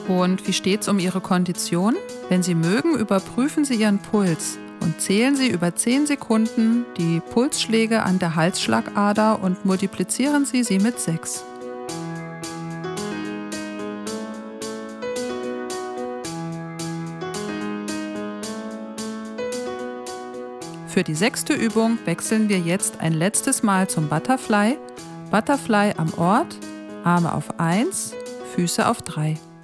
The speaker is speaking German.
Und wie steht's um Ihre Kondition? Wenn Sie mögen, überprüfen Sie Ihren Puls und zählen Sie über 10 Sekunden die Pulsschläge an der Halsschlagader und multiplizieren Sie sie mit 6. Für die 6. Übung wechseln wir jetzt ein letztes Mal zum Butterfly. Butterfly am Ort, Arme auf 1, Füße auf 3.